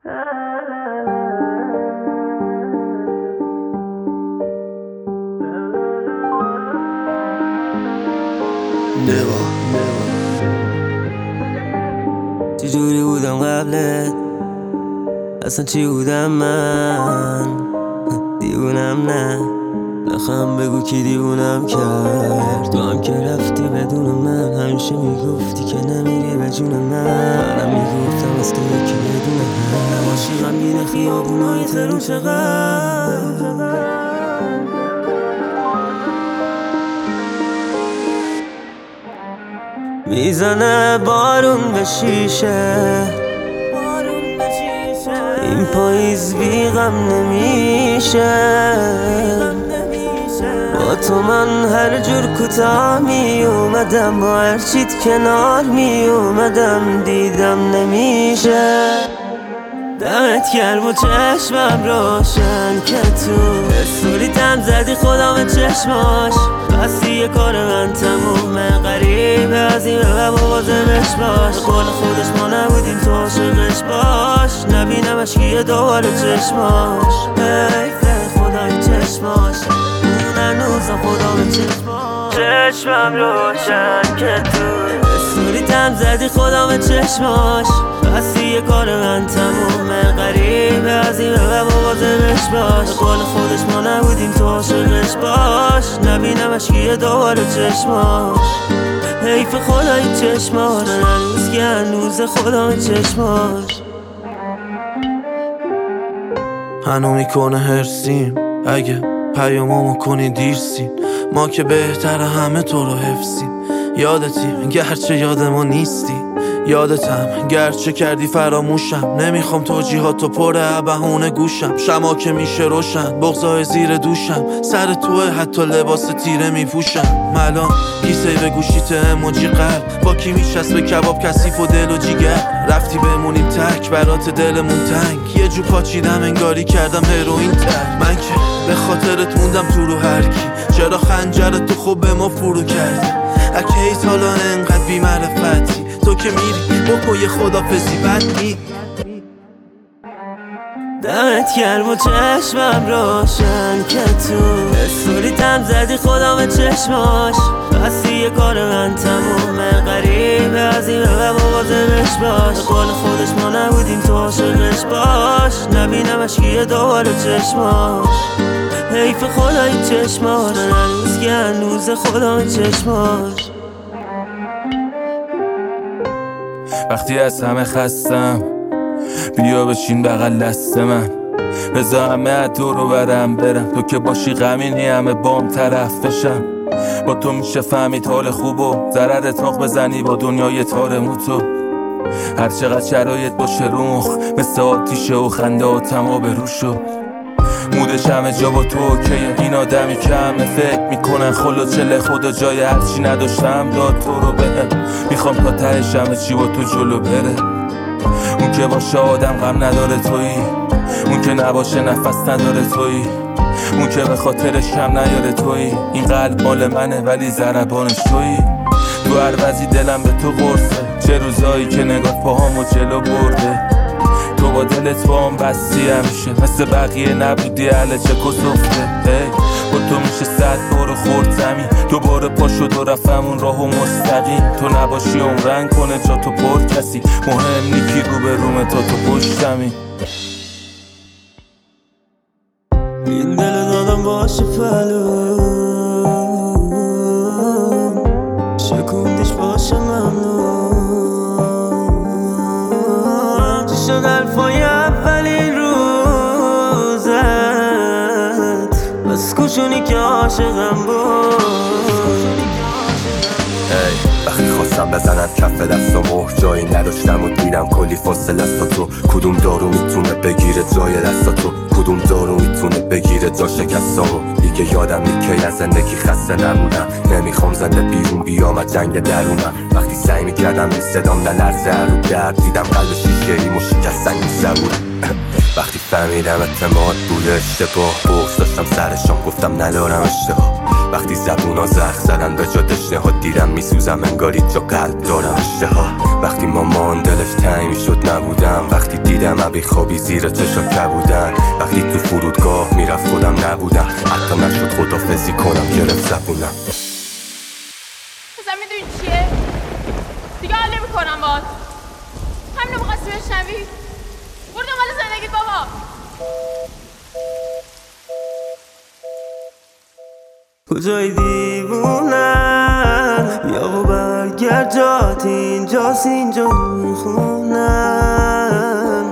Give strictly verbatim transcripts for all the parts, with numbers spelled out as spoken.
نوا چجوری بودم قبلت؟ اصلا چی بودم من؟ دیوونم نه نخم بگو کی دیوونم کرد. تو هم که رفتی بدون من همیشه میگفتی که نمیری به جون من. منم میگفتم از تو یکی بدون هم نباشی غمگین خیابونای تهرون چقدر میزنه بارون به شیشه. این پاییز بی غم نمیشه. با تو من هر جور کوتاه می اومدم، با هر چیت کنار می اومدم، دیدم نمیشه. دمت گرم و چشمم روشن که تو استوریتم زدی خدا به چشماش. بستی یه کار من تمومه، غریبه از این به مواظبش باش. قول خودش ما نبودیم تو عاشقش باش. نبینمش که یه دوباره چشماش. حیفه خدای چشماش اون هنوزم خدا به چشماش. چشمم روشن که تو استوریتم زدی خدا به چشماش. بستی یه کار من تمومه، غریبه از این به مواظبش باش. قول خودش ما نبودیم تو عاشقش باش. نبینمش که یه دوباره چشماش. حیف خدای چشماش هنوز که هنوز خدا به چشماش. هنو میکنه هرسیم اگه پیامامو کنی دیرسیم. ما که بهتر همه تو رو حفظیم. یادتیم گرچه یاد ما نیستی. یادتم گرچه کردی فراموشم. نمیخوام توجیهاتو پر بهونه گوشم. شما که میشه روشن بغضای زیر دوشم. سر توه حتی لباس تیره میپوشم. ملان کیسه به گوشیت اموجی قلب. با کی میشست به کباب کثیف و دل و جیگر. رفتی بمونیم تک برات دلمون تنگ. یه جو پاچیدم انگاری کردم هروئین تر. من که به خاطرت موندم تو رو هر کی. چرا خنجرت تو خوب به ما فرو کردی؟ اکیت حالا انقدر بی معرفتی. تو که میری بکن یه خدافزی بد نی. دمت گرم و چشمم روشن که تو استوریتم زدی خدا به چشماش. بستی یه کار من تمومه، غریبه از این به مواظبش باش. قول خودش ما نبودیم تو عاشقش باش. نبینمش که یه دوباره چشماش. حیف خدای چشماش هنوز که هنوز خدا به چشماش. وقتی از همه خستم بیا بشین بغل دست من. بذار همه دور رو برم برم. تو که باشی غمینی همه بام طرف بشم. با تو میشه فهمید حال خوب و ضرر تاق بزنی با دنیای تار موتو. هر چقدر شرایط باشه رو مخ مثل آتیشه و خنده و تمام روشو. مودش همه جا با تو اوکیه. این آدمی که همه فکر میکنن خلو چله خدا جای هرچی نداشتم داد تو رو بهم. میخوام تا تهش همه چی با تو جلو بره. اون که باشه آدم غم نداره تویی. اون که نباشه نفس نداره تویی. اون که به خاطرش کم نیاره تویی. این قلب مال منه ولی ضربانش تویی. تو هر وضعی دلم به تو قرصه. چه روزایی که نگاه پاهامو جلو برده. تو با دلت با هم بستی همیشه. مثل بقیه نبودی اهل چک و صفته. با تو میشه صد بارو خورد زمین. دوباره پا شد و رفتمون راهو مستقیم. تو نباشی عمرن کنه جا تو پر کسی. مهم نیکی رو به رومه تا تو پشتمی. این دل دادم باشه پلو شکوندش باشه ممنون. چی شد الفای اولین روزت بس کشونی که عاشقم بود. وقتی خواستم بزنم کف دست و مهر جایی نداشتم و دیدم کلی فاصله است. تو کدوم دارو میتونه بگیره جای دست تو؟ کدوم دارو میتونه بگیره جا شکستامو؟ دیگه یادم نی که از زندگی خسته نبودم. نمیخوام زنده بیرون بیام از جنگ درونم. وقتی سعی میکردم این صدام نلرزه رو درد دیدم قلب شیشه‌ای و شکستن زبون. وقتی فهمیدم اعتماد بود اشتباه بغض داشتم سرشان گفتم ندارم اشتباه. وقتی زبونا زخ زدن به جا دشنه ها دیدم میسوزم انگاری جا قلب دارم اشتها. وقتی مامان دلش تنگ میشد نبودم. وقتی دیدم ابی خوابی زیر چشا کبودن وقتی تو فرودگاه میرفت خودم نبودم حتی نشد خدافزی کنم گرفت زبونم اصلا میدونی چیه؟ دیگه حال نمی کنم باز همینو بخواستی بشنوی برو دنبال زندگیت بابا کجای دیوونن یا و برگرد جات اینجاست اینجا میخونن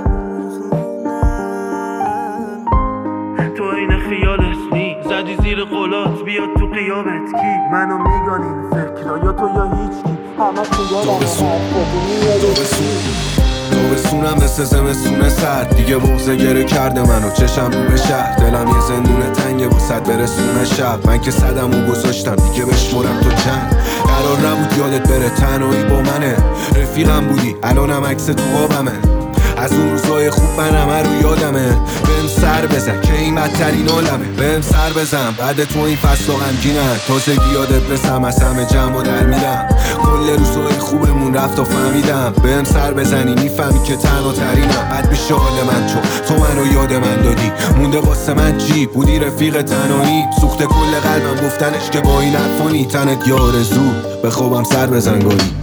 تو این خیالت نی زدی زیر قولات بیاد تو قیامت کی منو میگانی فکرها یا تو یا هیچ کی همه تابستونم مثل زمستون سرد دیگه بغضه گره کرده منو چشم رو به شهر دلم یه زندون تنگه واسد برسونه شب من که صدمو گذاشتم دیگه بشمرم تو چند قرار نبود یادت بره تنهایی با منه رفیقم بودی الانم عکس تو آبمه از اون روزای خوب من همه رو یادمه بهم سر بزن که این بدترین عالمه بهم سر بزن بعد تو این فصل غمگینم تازگی یادت بسم از همه جمع و در میرم کل روزای خوبمون رفت و فهمیدم بهم سر بزنی میفهمی که تنها ترینم بد میشه حال من چون تو منو یاد من دادی مونده واسه من چی بودی رفیق تنهایی سوخته کل قلبم گفتنش که با این حرفانی تنت یه آرزو به خوابم سر بزن گاهی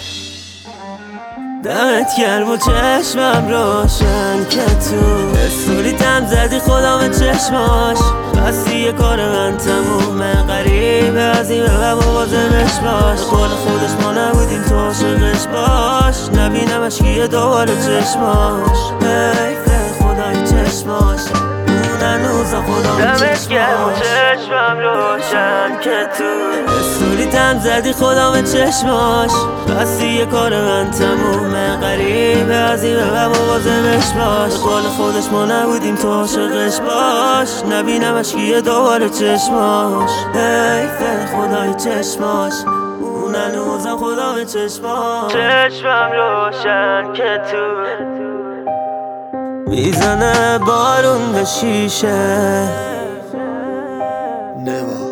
دمت گرم و چشمم روشن که تو استوریتم زدی خودم چشماش بستی یه کار من تمومه غریبه از این به موازمش باش قول خودش ما نبودیم تو عاشقش باش نبینمش که دوباره چشماش حیفه خدای چشماش اون هنوزا خودم دمت گرم و چشمم روشن که تو استوریتم زدی خودم چشماش بستی یه کار من تمومه غریبه از این به موازمش باش قول خودش ما نبودیم تو عاشقش باش نبینمش که دوباره چشماش حیفه خدای چشماش اون هنوزا خدای چشماش چشمم روشن که تو میزنه بارون به شیشه نوا